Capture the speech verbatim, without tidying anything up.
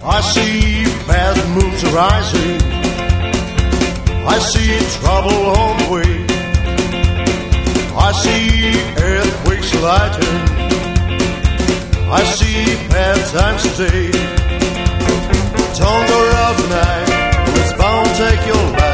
I see bad moods arising. I see trouble on the way. I see earthquakes lighting. I see bad times today. Thunder of the night, it's bound to take your life.